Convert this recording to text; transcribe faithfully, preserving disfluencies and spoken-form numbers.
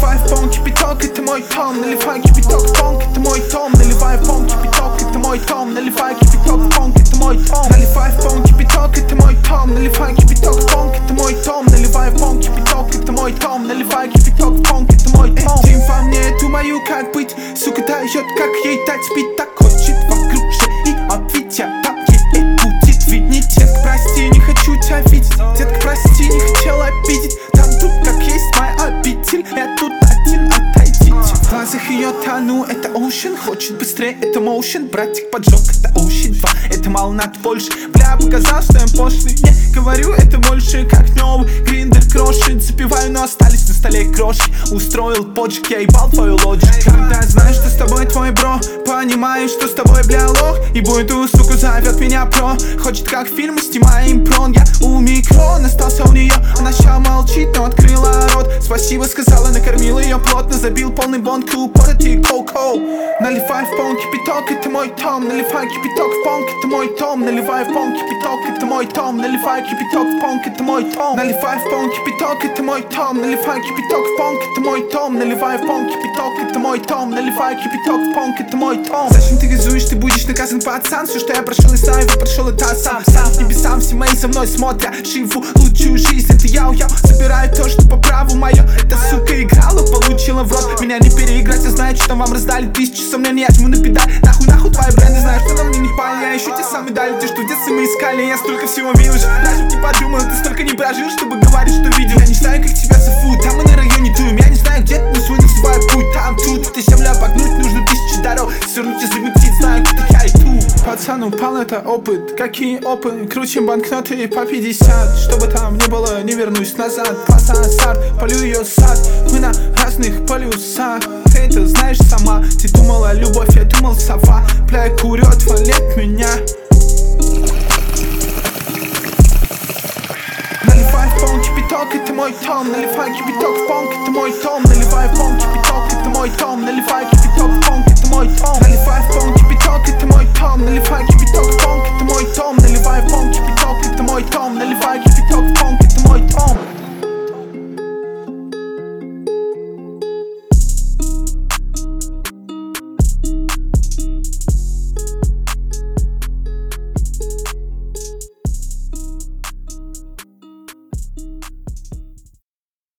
Наливай в пол кипяток, это мой том. Наливай кипяток в пол, это мой том. Наливай в пол кипяток, это мой том. Наливай кипяток в пол, это мой том. Наливай в пол кипяток, это мой том. Наливай кипяток в пол, это мой том. Наливай в пол кипяток, это мой том. Наливай кипяток в пол, это мой том. Ты во мне эту мою как быть, сука дает, как ей дать спить. Так хочет вокруг же и обвить я, там ей будет виднить. Детка, прости, не хочу тебя видеть. Детка, прости, не хотела обидеть. Там тут как есть моя обитель, я тут один, отойдите. В глазах ее тону, это Ocean. Хочет быстрее, это Motion. Братик поджег, это Ocean два. Это мало надо больше. Бля, показал, что я пошлый. Не говорю, это больше как новый гриндер крошит. Запиваю, но остались на столе крошки. Устроил поджиг, я ебал твою лоджик. Когда знаешь, что с тобой твой бро, понимаешь, что с тобой, бля, лох. И будет у суку зовет меня про. Хочет как фильмы, снимаем прон. Я у микрон, остался у нее. Она ща молчит, но открыла рот. Спасибо сказала, накормил ее плотно. Забил полный бонг, упорот и коу-коу. Наливай в пол кипяток, это мой том. Наливай кипяток в пол, это мой том. Наливай в пол кипяток, это мой том. Наливай кипяток в пол, это мой том. Наливай в пол кипяток, это мой том. Наливай кипяток в пол, это мой том. Наливай в пол кипяток, это мой том. Наливай кипяток в пол, это мой том. Зачем ты газуешь, ты будешь наказан, пацан. Все, что я прошел из сайва, прошел это сам. Сам к небесам, все мои за мной смотрят. Живу лучшую жизнь, это яу-яу. Забираю то, что по праву мое. Эта сука играла, получила в рот. Меня не переиграть, я знаю, что вам раздали тысячи сомнений, я жму на педаль. Нахуй, нахуй твои бренды, знаю, что на мне не пали. Я ищу те самые дали, те, что в детстве мы искали. Я столько всего видел, уже даже не подумал. Ты столько не прожил, чтобы говорить, что видел. Я не знаю, как тебя зовут, там мы на районе дуем. Я не знаю, где ты, но свой называй путь. Там, тут, этой землю обогнуть нужно тысячи дорог. Свернуть и замутить, знаю, куда я иду. Пацан упал, это опыт, какие опыты. Крутим банкноты по пятьдесят. Чтобы там не было, не вернусь назад. Класса азарт, полю ее сад. Мы на разных полюсах. Ты это знаешь сама. Ты думала любовь, я думал сова. Бля, курю, отвалит меня. Наливай в пол кипяток, это мой том. Наливай кипяток в пол, это мой том. Наливай в пол кипяток, это мой том. Наливай кипяток в пол, это мой том. Наливай в пол кипяток, это мой том. Наливай кипяток в пол, это мой том. Наливай в пол кипяток, это мой том. Наливай кипяток в пол,